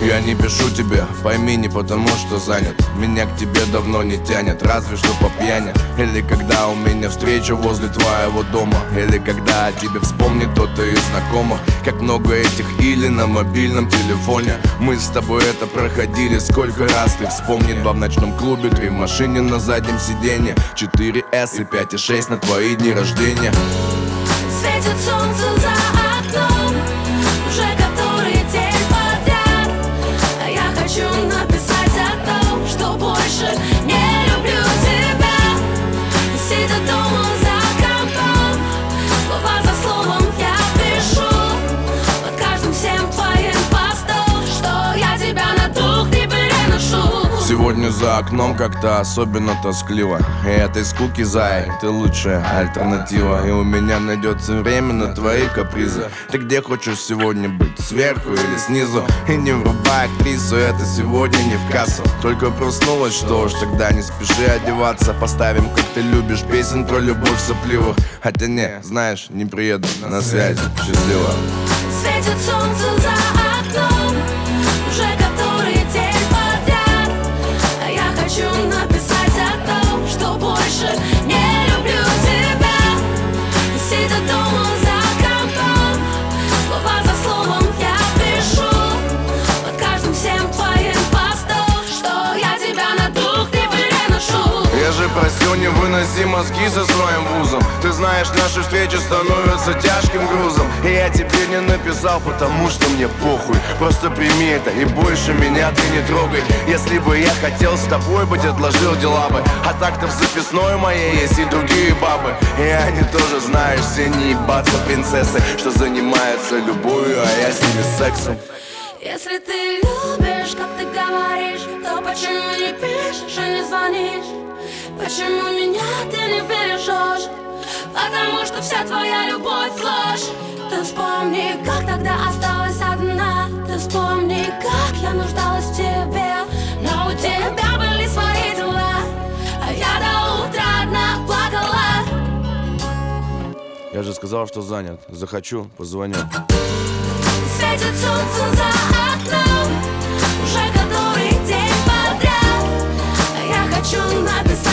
Я не пишу тебе, пойми, не потому что занят. Меня к тебе давно не тянет, разве что по пьяни. Или когда у меня встреча возле твоего дома. Или когда о тебе вспомнит кто-то из знакомых. Как много этих или на мобильном телефоне. Мы с тобой это проходили сколько раз. Ты вспомни, 2 в ночном клубе, 3 в машине на заднем сиденье, 4S и 5 и 6 на твои дни рождения. Светит солнце за окном, уже который день подряд. А я хочу написать о том, что больше не люблю тебя. Сидя дома за компом, слова за словом я пишу под каждым всем твоим постом, что я тебя на дух не переношу. Сегодня за окном как-то особенно тоскливо. И этой скуки, зай, ты лучшая альтернатива. И у меня найдется время на твои капризы. Ты где хочешь сегодня быть, сверху или снизу? И не врубай актрису, это сегодня не в кассу. Только проснулась, что ж, тогда не спеши одеваться. Поставим, как ты любишь, песен про любовь сопливых. Хотя не, знаешь, не приеду на связь. Счастливо. Светит солнце за окном, уже который день подряд. А я хочу написать о том, что больше не люблю тебя. Сидя дома за компом, слова за словом я пишу под каждым всем твоим постом, что я тебя на дух не переношу. Я же просил не выноси мозги со своим вузом. Ты знаешь, наши встречи становятся тяжким грузом. И я тебе не написал, потому что мне похуй. Просто прими это и больше меня ты не трогай. Если бы я хотел с тобой быть, отложил дела бы. А так-то в записной моей есть и другие бабы. И они тоже, знаешь, все не ебаться принцессы, что занимаются любовью, а я с ними сексом. Если ты любишь, как ты говоришь, то почему не пишешь и не звонишь? Почему меня ты не бережешь? Потому что вся твоя любовь ложь. Ты вспомни, как тогда осталась одна. Ты вспомни, как я нуждалась в тебе. Но у тебя были свои дела, а я до утра одна плакала. Я же сказал, что занят. Захочу, позвоню. Светит солнце за окном, уже который день подряд. А я хочу написать